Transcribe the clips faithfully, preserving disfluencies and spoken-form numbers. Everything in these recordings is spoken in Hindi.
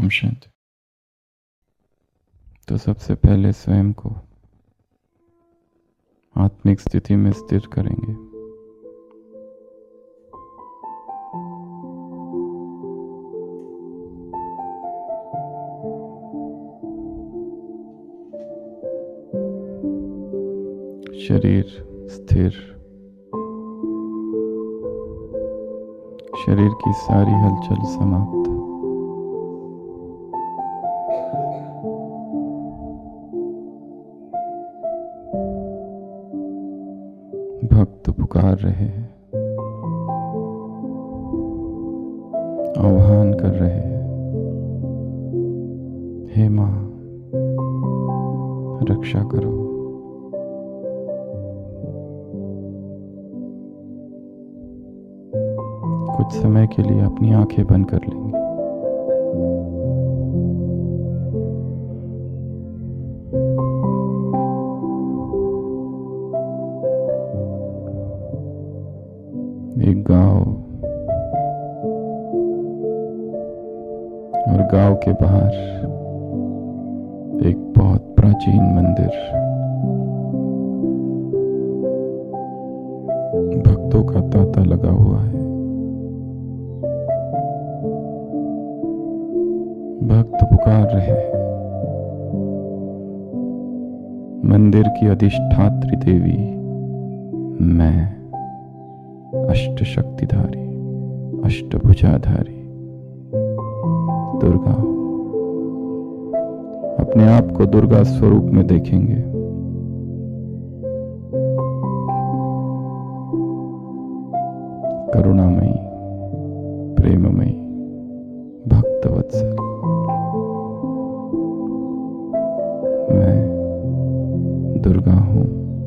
ओम शांति। तो सबसे पहले स्वयं को आत्मिक स्थिति में स्थिर करेंगे। शरीर स्थिर, शरीर की सारी हलचल समाप्त। भक्त पुकार रहे हैं, आह्वान कर रहे हैं, हे मां रक्षा करो। कुछ समय के लिए अपनी आंखें बंद कर लेंगे। एक गांव और गांव के बाहर एक बहुत प्राचीन मंदिर, भक्तों का तांता लगा हुआ है। भक्त पुकार रहे हैं, मंदिर की अधिष्ठात्री देवी मैं अष्ट शक्तिधारी अष्टभुजाधारी दुर्गा, अपने आप को दुर्गा स्वरूप में देखेंगे। करुणामयी, प्रेममयी, भक्तवत्सल मैं दुर्गा हूं।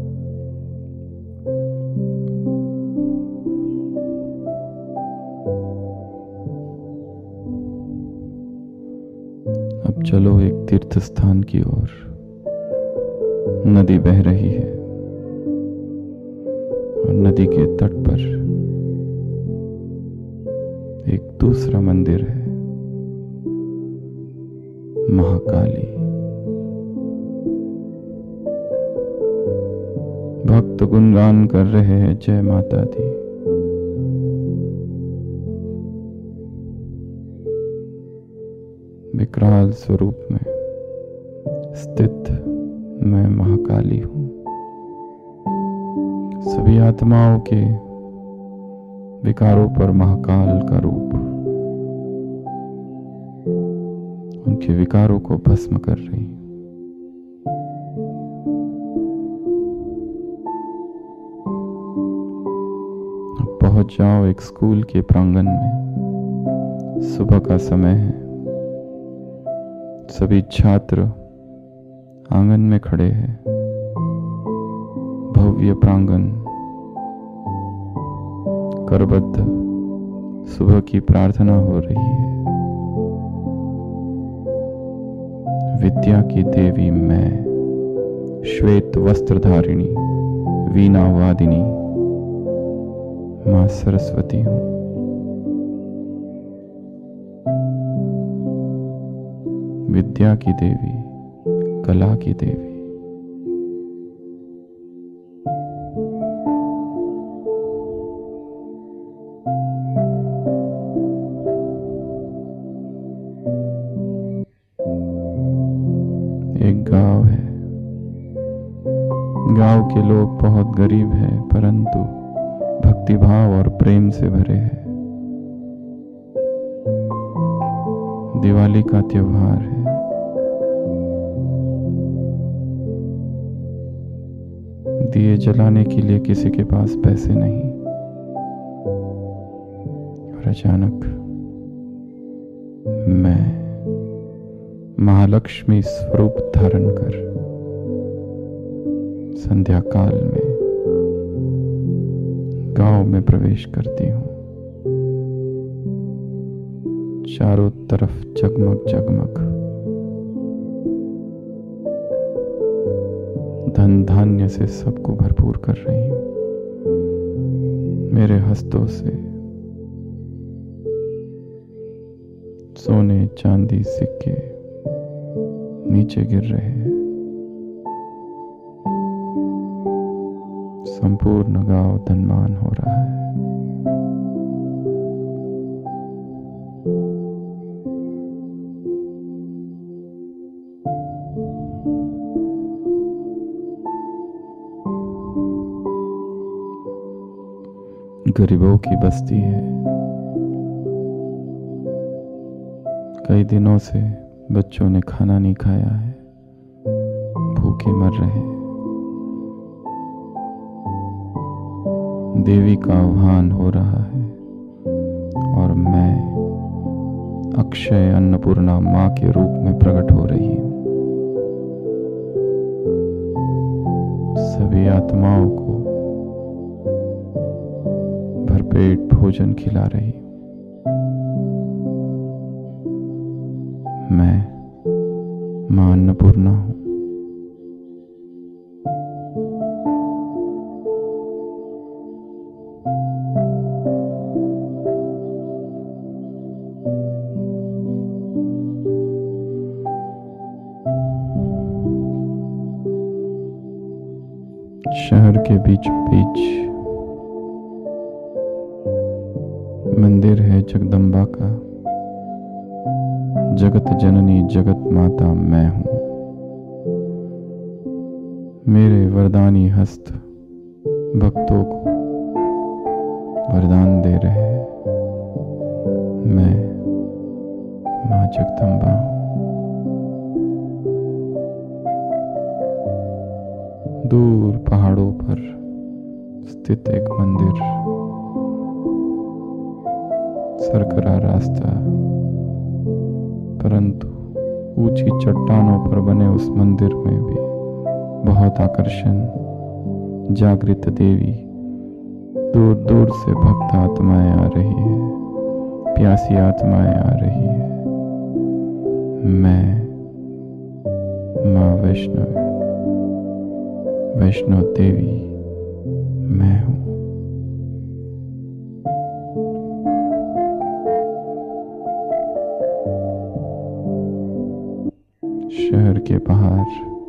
अब चलो एक तीर्थ स्थान की ओर। नदी बह रही है और नदी के तट पर एक दूसरा मंदिर है, महाकाली। भक्त गुणगान कर रहे हैं, जय माता दी। विकराल स्वरूप में स्थित मैं महाकाली हूं। सभी आत्माओं के विकारों पर महाकाल का रूप उनके विकारों को भस्म कर रही। अब पहुंच जाओ एक स्कूल के प्रांगण में। सुबह का समय है, सभी छात्र आंगन में खड़े हैं। भव्य प्रांगण, करबद्ध सुबह की प्रार्थना हो रही है। विद्या की देवी मैं श्वेत वस्त्रधारिणी वीणा वादिनी मां सरस्वती हूं। विद्या की देवी, कला की देवी। एक गांव है। गांव के लोग बहुत गरीब हैं, परंतु भक्तिभाव और प्रेम से भरे हैं। दिवाली का त्योहार है। दिए जलाने के लिए किसी के पास पैसे नहीं, और अचानक मैं महालक्ष्मी स्वरूप धारण कर संध्या काल में गांव में प्रवेश करती हूं। चारों तरफ जगमग जगमग धन धान्य से सबको भरपूर कर रही हूं। मेरे हस्तों से सोने चांदी सिक्के नीचे गिर रहे हैं। संपूर्ण गांव धनवान हो रहा है। गरीबों की बस्ती है। कई दिनों से बच्चों ने खाना नहीं खाया है, भूखे मर रहे हैं। देवी का आह्वान हो रहा है और मैं अक्षय अन्नपूर्णा माँ के रूप में प्रकट हो रही हूँ। सभी आत्माओं को भरपेट भोजन खिला रही हूँ। मैं माँ अन्नपूर्णा हूँ। शहर के बीचों बीच मंदिर है जगदम्बा का। जगत जननी जगत माता मैं हूं। मेरे वरदानी हस्त भक्तों को वरदान दे रहे हैं। मैं मां जगदम्बा हूं। दूर पहाड़ों पर स्थित एक मंदिर, सरकरा रास्ता, परंतु ऊंची चट्टानों पर बने उस मंदिर में भी बहुत आकर्षण। जागृत देवी, दूर दूर से भक्त आत्माएं आ रही है, प्यासी आत्माएं आ रही है। मैं माँ वैष्णवी, वैष्णव देवी मैं हूं। शहर के बाहर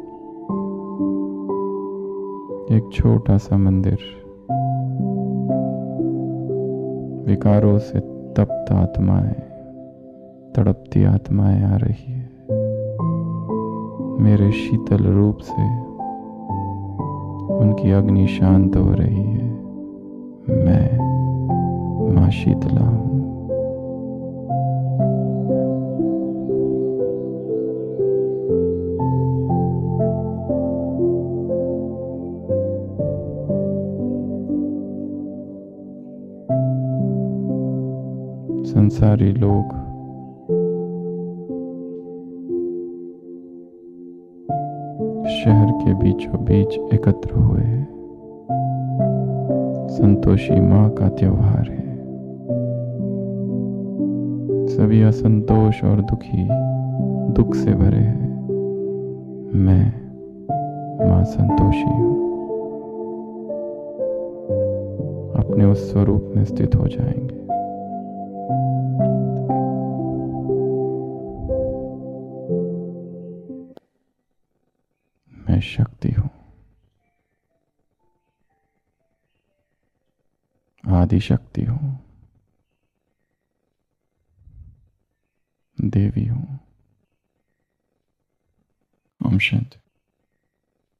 एक छोटा सा मंदिर, विकारों से तप्त आत्माएं, तड़पती आत्माएं आ रही है। मेरे शीतल रूप से उनकी अग्नि शांत हो रही है। मैं मां शीतला हूं। संसारी लोग शहर के बीचों बीच एकत्र हुए हैं। संतोषी माँ का त्योहार है। सभी असंतोष और दुखी दुख से भरे हैं। मैं माँ संतोषी हूँ। अपने उस स्वरूप में स्थित हो जाएंगे। मैं शक्ति हूं, आदि शक्ति हूं, देवी हूं। ओम शांति।